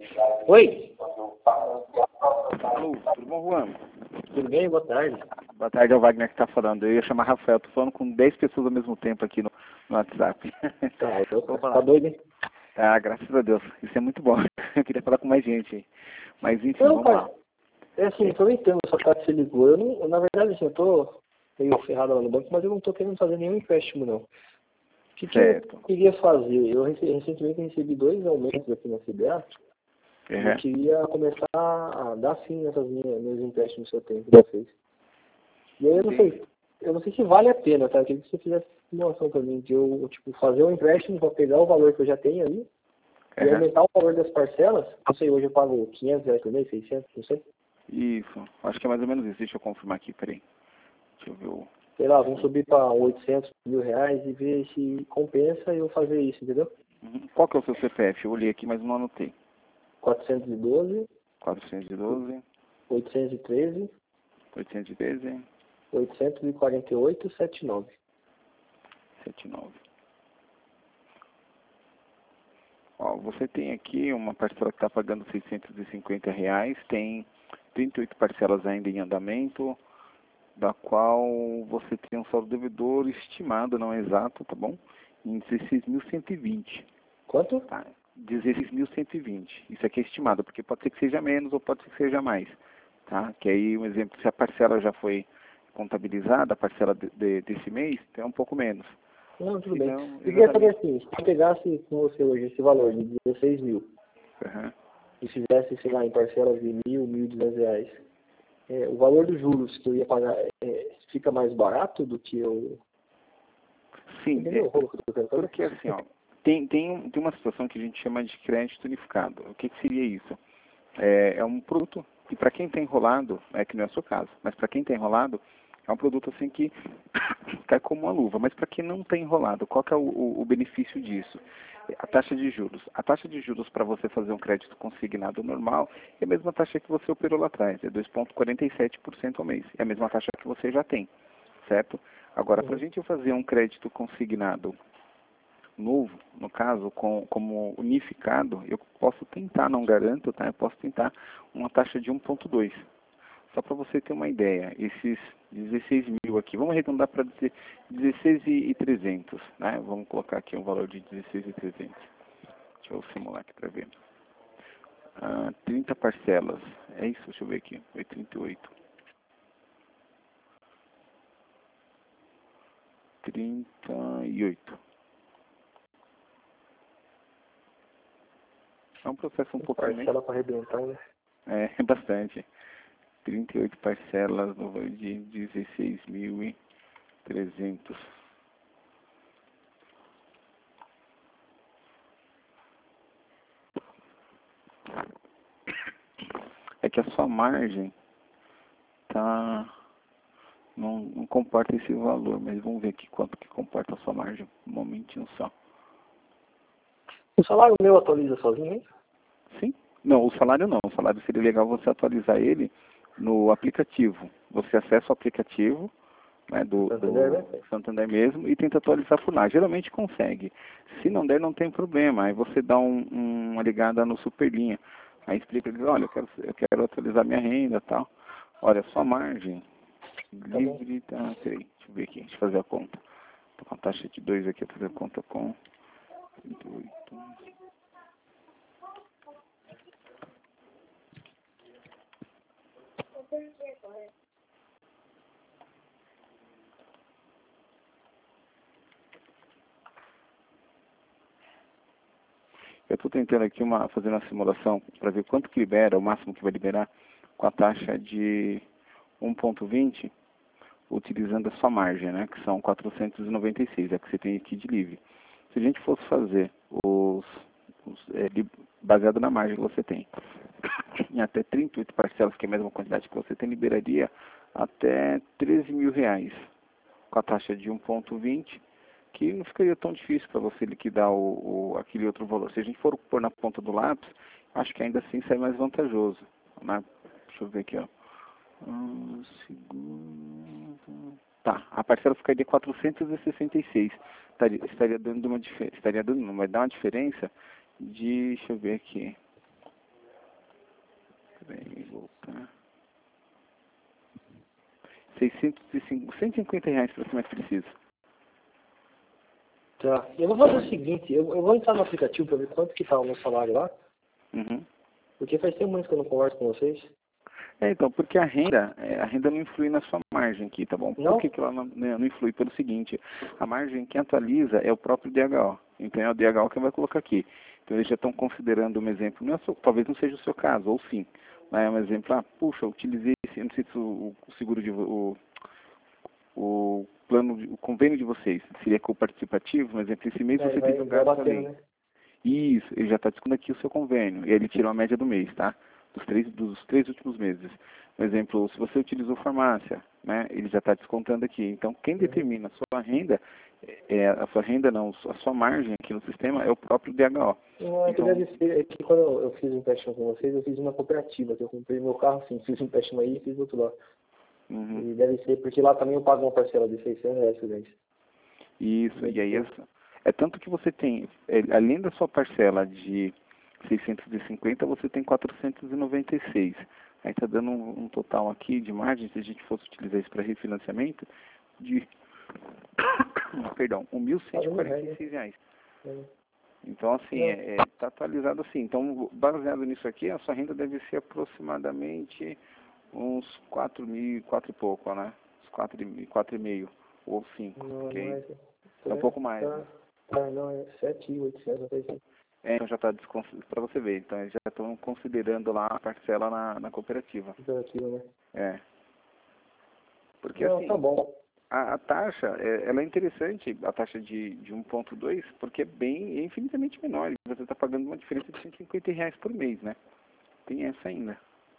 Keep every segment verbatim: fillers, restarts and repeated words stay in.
Oi, Alô, tudo bom, Juan? tudo bem? Boa tarde. Boa tarde, é o Wagner que está falando. Eu ia chamar Rafael, tô falando com dez pessoas ao mesmo tempo aqui no, no WhatsApp. Tá, eu tô, Vou tá falar. doido, hein? Ah, graças a Deus, isso é muito bom. Eu queria falar com mais gente aí. Mas enfim, Não, vamos lá. cara, é assim, aproveitando essa parte que você ligou, eu não, na verdade, assim, eu tô meio ferrado lá no banco, mas eu não tô querendo fazer nenhum empréstimo, não. O que, que eu Certo. queria fazer? Eu rece- recentemente recebi dois aumentos aqui na C B A, e eu Uhum. queria começar a dar fim nessas minhas, meus empréstimos que eu tenho com vocês. E aí eu não sei, eu não sei se vale a pena, tá? Eu queria que você fizesse uma ação pra mim, de eu, tipo, fazer um empréstimo para pegar o valor que eu já tenho ali, e Uhum. aumentar o valor das parcelas. Não sei, hoje eu pago quinhentos reais por mês, seiscentos, não sei. Isso, acho que é mais ou menos isso. Deixa eu confirmar aqui, peraí. Deixa eu ver o... Sei lá, vamos subir para oitocentos mil reais e ver se compensa eu fazer isso, entendeu? Uhum. Qual que é o seu C P F? Eu olhei aqui, mas não anotei. quatrocentos e doze, quatrocentos e doze, oitocentos e treze, oitocentos e treze, oitocentos e quarenta e oito, setenta e nove. setenta e nove. Ó, você tem aqui uma parcela que está pagando seiscentos e cinquenta reais, tem trinta e oito parcelas ainda em andamento, da qual você tem um saldo devedor estimado, não exato, tá bom? Em dezesseis mil cento e vinte, Quanto? tá? dezesseis mil cento e vinte. Isso aqui é estimado, porque pode ser que seja menos ou pode ser que seja mais, tá? Que aí, um exemplo, se a parcela já foi contabilizada, a parcela de, de, desse mês, tem um pouco menos. Não, tudo Se bem. não, Eu queria saber exatamente. assim, se eu pegasse com você hoje esse valor de dezesseis mil Uhum. e fizesse, sei lá, em parcelas de mil, mil e duzentos reais, é, o valor dos juros que eu ia pagar é, fica mais barato do que eu... Sim, Entendeu? é, O rolo que eu tô querendo fazer? porque assim, ó, tem, tem, um, tem uma situação que a gente chama de crédito unificado. O que, que seria isso? É, é um produto que para quem tem enrolado, é que não é o seu caso, mas para quem tem enrolado, é um produto assim que cai como uma luva. Mas para quem não tem enrolado, qual que é o, o, o benefício disso? A taxa de juros. A taxa de juros para você fazer um crédito consignado normal é a mesma taxa que você operou lá atrás, é dois vírgula quarenta e sete por cento ao mês. É a mesma taxa que você já tem, certo? Agora, para a Uhum. gente fazer um crédito consignado novo, no caso, com, como unificado, eu posso tentar, não garanto, tá? Eu posso tentar uma taxa de um vírgula dois. Só para você ter uma ideia, esses dezesseis mil aqui, vamos arredondar para dezesseis mil e trezentos, né? Vamos colocar aqui um valor de dezesseis mil e trezentos. Deixa eu simular aqui para ver. Ah, trinta parcelas, é isso? Deixa eu ver aqui, foi trinta e oito. trinta e oito. É um processo um pouquinho mais... Parcela para arrebentar, né? É, bastante. trinta e oito parcelas no valor de dezesseis mil e trezentos. É que a sua margem tá não, não comporta esse valor, mas vamos ver aqui quanto que comporta a sua margem. Um momentinho só. O salário meu atualiza sozinho, hein? Sim? Não, o salário não. O salário seria legal você atualizar ele no aplicativo. Você acessa o aplicativo, né, do, Santander, do né? Santander mesmo e tenta atualizar por lá. Geralmente consegue. Se não der, não tem problema. Aí você dá um, um- uma ligada no Superlinha. Aí explica eles, olha, eu quero, eu quero atualizar minha renda e tal. Olha, sua margem Tá bom. livre tá. Peraí, deixa eu ver aqui, deixa eu fazer a conta. Tô com a taxa de dois aqui, eu vou fazer a conta com trinta e oito. Eu estou tentando aqui uma, fazer uma simulação para ver quanto que libera, o máximo que vai liberar com a taxa de um vírgula vinte, utilizando a sua margem, né, que são quatrocentos e noventa e seis, é que você tem aqui de livre. Se a gente fosse fazer os, os é, li- baseado na margem que você tem, em até trinta e oito parcelas, que é a mesma quantidade que você tem, liberaria até treze mil reais, com a taxa de um vírgula vinte, que não ficaria tão difícil para você liquidar o, o, aquele outro valor. Se a gente for pôr na ponta do lápis, acho que ainda assim sai mais vantajoso, né? Deixa eu ver aqui, ó. Um segundo. Tá, a parcela ficaria quatrocentos e sessenta e seis. Estaria, estaria dando uma diferença, estaria dando, não, vai dar uma diferença de, deixa eu ver aqui. Peraí, voltar. seiscentos e cinquenta, cento e cinquenta reais para ser mais preciso. Tá. Eu vou fazer o seguinte, eu, eu vou entrar no aplicativo para ver quanto que tá o meu salário lá, Uhum. porque faz tempo muito que eu não converso com vocês. É, então, porque a renda, é, a renda não influi na sua margem aqui, tá bom? Não? Por que, que ela não, né, não influi? Pelo seguinte, a margem que atualiza é o próprio D H O. Então é o D H O que vai colocar aqui. Então eles já estão considerando um exemplo, não é só, talvez não seja o seu caso, ou sim. Mas é um exemplo, ah, puxa, eu utilizei esse, eu não sei se o, o seguro de vo- o, o plano, de- o convênio de vocês seria co-participativo, por exemplo, esse mês É, você vai, teve um vai gasto batendo, ali. né? Isso, ele já está descontando aqui o seu convênio. E aí ele tirou a média do mês, tá? Dos três, dos três últimos meses. Por exemplo, se você utilizou farmácia, né? Ele já está descontando aqui. Então, quem Uhum. determina a sua renda, é, a sua renda não, a sua margem aqui no sistema é o próprio D H O. Não, é que Então, deve ser, é que quando eu, eu fiz um empréstimo com vocês, eu fiz uma cooperativa, que eu comprei meu carro, sim, fiz um empréstimo aí e fiz outro lá. uhum, E deve ser, porque lá também eu pago uma parcela de seiscentos reais por mês. isso, Deve e aí ser. essa, é tanto que você tem, é, além da sua parcela de seiscentos e cinquenta, você tem quatrocentos e noventa e seis. Aí está dando um, um total aqui de margem, se a gente fosse utilizar isso para refinanciamento, de, perdão, mil cento e quarenta e seis reais. É. Então, assim, Não, está é, tá atualizado assim. Então, baseado nisso aqui, a sua renda deve ser aproximadamente uns quatro mil, quatro e pouco, né? Uns quatro e quatro e meio ou cinco, não é ok? mais. É um pouco mais, Tá, né? tá, não, é sete mil e oitocentos, não sei se. É, então já está para você ver. Então, eles já estão considerando lá a parcela na, na cooperativa. Aquilo, né? É. Porque, Não, tá assim, bom. a, a taxa, é, ela é interessante, a taxa de, de um ponto dois, porque é bem, é infinitamente menor. Você está pagando uma diferença de cento e cinquenta reais por mês, né? Tem essa ainda.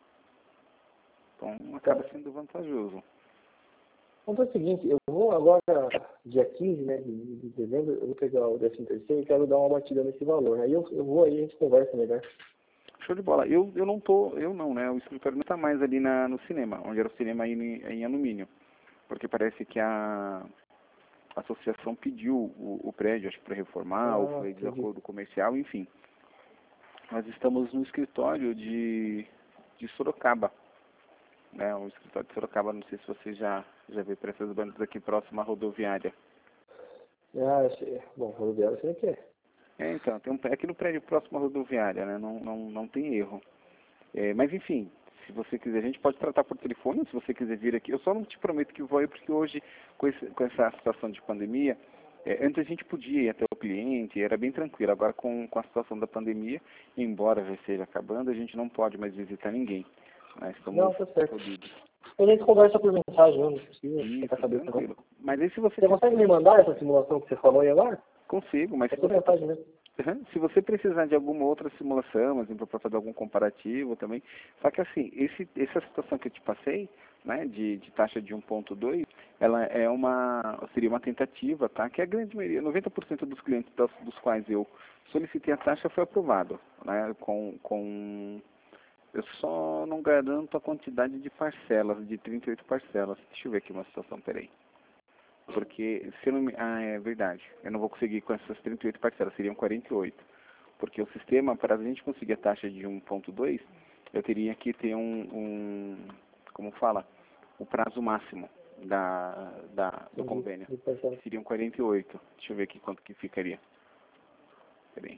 Então, acaba Tá. sendo vantajoso. Então é o seguinte, eu vou agora, dia quinze, né, de, de dezembro, eu vou pegar o décimo terceiro e quero dar uma batida nesse valor. Aí eu, eu vou aí, a gente conversa melhor. Show de bola. Eu, eu não tô, eu não, né? O escritório não está mais ali na, no cinema, onde era o cinema aí em, em alumínio. Porque parece que a, a associação pediu o, o prédio, acho que para reformar, ou Ah, foi entendi. desacordo comercial, enfim. Nós estamos no escritório de, de Sorocaba, né? O escritório de Sorocaba, não sei se você já, já vê para essas bandas aqui próximo à rodoviária. Ah, eu sei. Bom, rodoviário você quer. É, então, tem um, é aqui no prédio próximo à rodoviária, né? Não, não, não tem erro. É, mas enfim, se você quiser, a gente pode tratar por telefone, se você quiser vir aqui. Eu só não te prometo que vou ir, porque hoje, com, esse, com essa situação de pandemia, é, antes a gente podia ir até o cliente, era bem tranquilo. Agora, com, com a situação da pandemia, embora já esteja acabando, a gente não pode mais visitar ninguém. Nós Não, estamos tá certo. fodidos. A gente conversa por mensagem, não precisa tentar Isso, cabeça, não. tranquilo. Mas aí se você Você consegue me mandar essa simulação que você falou aí agora? consigo, mas É se por você mensagem mesmo. Uhum. Se você precisar de alguma outra simulação, assim, para fazer algum comparativo também. Só que assim, esse, essa situação que eu te passei, né, de, de taxa de um ponto dois, ela é uma, seria uma tentativa, tá? Que a grande maioria, noventa por cento dos clientes das, dos quais eu solicitei a taxa foi aprovado, né? Com, com, eu só não garanto a quantidade de parcelas, de trinta e oito parcelas. Deixa eu ver aqui uma situação, peraí. Porque, se eu não me... Ah, é verdade. Eu não vou conseguir com essas trinta e oito parcelas, seriam quarenta e oito. Porque o sistema, para a gente conseguir a taxa de um ponto dois, eu teria que ter um, um como fala, o prazo máximo da, da, do Entendi. convênio. De parcela. Seriam quarenta e oito. Deixa eu ver aqui quanto que ficaria. Peraí.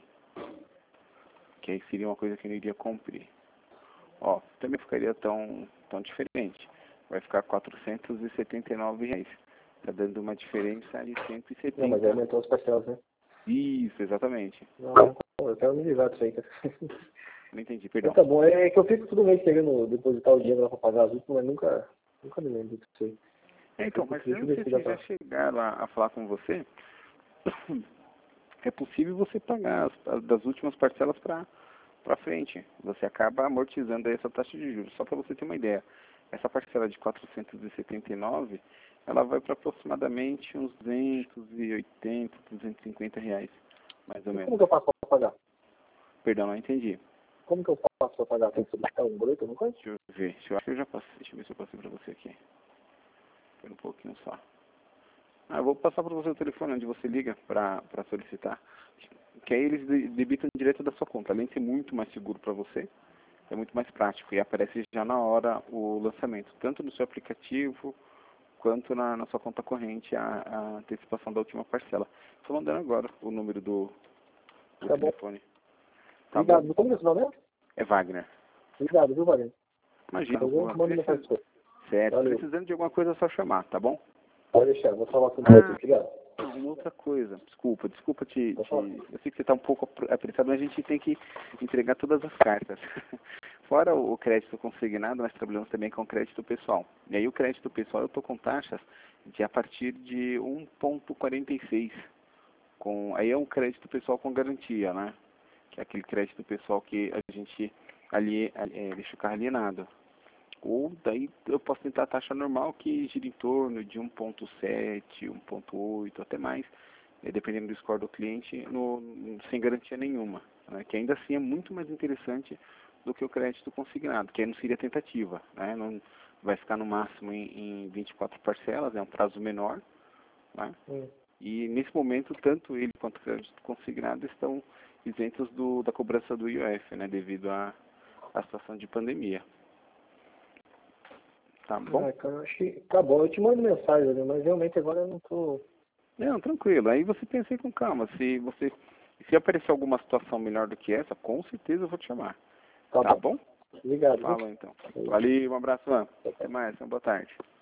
Que aí seria uma coisa que eu não iria cumprir. Ó, também ficaria tão, tão diferente. Vai ficar quatrocentos e setenta e nove reais. Está dando uma diferença de cento e Não, mas setenta. aí aumentou as parcelas, né? Isso, exatamente. Não, não, eu quero me livrar disso aí, cara. Não entendi, Então perdão. tá bom, é que eu fico todo mês querendo depositar o dinheiro lá pra pagar as últimas, mas nunca, nunca me lembro disso aí. É, então, mas Deixa eu antes ver se de dá eu já pra... chegar lá a falar com você, é possível você pagar as, as das últimas parcelas para para frente. Você acaba amortizando aí essa taxa de juros. Só para você ter uma ideia, essa parcela de quatrocentos e setenta e nove, ela vai para aproximadamente uns duzentos e oitenta, duzentos e cinquenta reais, mais ou E menos. como que eu faço pra pagar? Perdão, não entendi. Como que eu faço pra pagar? Tem que solicitar um boleto, alguma coisa? Deixa eu ver. Eu acho que eu já passei. Deixa eu ver se eu passei para você aqui. Espera um pouquinho só. Ah, eu vou passar para você o telefone onde você liga para solicitar. Que aí eles de- debitam direto da sua conta. Além de ser muito mais seguro para você, é muito mais prático e aparece já na hora o lançamento, tanto no seu aplicativo quanto na, na sua conta corrente a, a antecipação da última parcela. Estou mandando agora o número do, do Tá telefone. bom. Tá Obrigado. bom? Como é o seu nome mesmo? É Wagner. Obrigado, viu, Wagner? Imagina, Eu vou mandar mensagem pra você. certo. Valeu. Precisando de alguma coisa é só chamar, tá bom? Pode deixar, vou falar com Ah, você. Obrigado. uma outra coisa, desculpa, desculpa te, Pode te... falar. Eu sei que você está um pouco apressado, mas a gente tem que entregar todas as cartas. Fora o crédito consignado, nós trabalhamos também com crédito pessoal. E aí o crédito pessoal eu estou com taxas de a partir de um ponto quarenta e seis. Com, aí é um crédito pessoal com garantia, né? Que é aquele crédito pessoal que a gente ali, é, deixa o carro alienado. Ou daí eu posso tentar a taxa normal que gira em torno de um ponto sete, um ponto oito, até mais, é, dependendo do score do cliente, no, sem garantia nenhuma. Né? Que ainda assim é muito mais interessante do que o crédito consignado, que aí não seria tentativa. Né? Não, vai ficar no máximo em, em vinte e quatro parcelas, é um prazo menor. Né? Hum. E nesse momento, tanto ele quanto o crédito consignado estão isentos do, da cobrança do I O F, né? Devido à, à situação de pandemia. Tá bom? Ah, cara, eu acho que tá bom. Eu te mando mensagem, né? Mas realmente agora eu não tô... Não, tranquilo. Aí você pensa aí com calma. Se você se aparecer alguma situação melhor do que essa, com certeza eu vou te chamar. Tá, Tá bom. bom? Obrigado. Fala então. Valeu, um abraço, Ana. Até mais, uma boa tarde.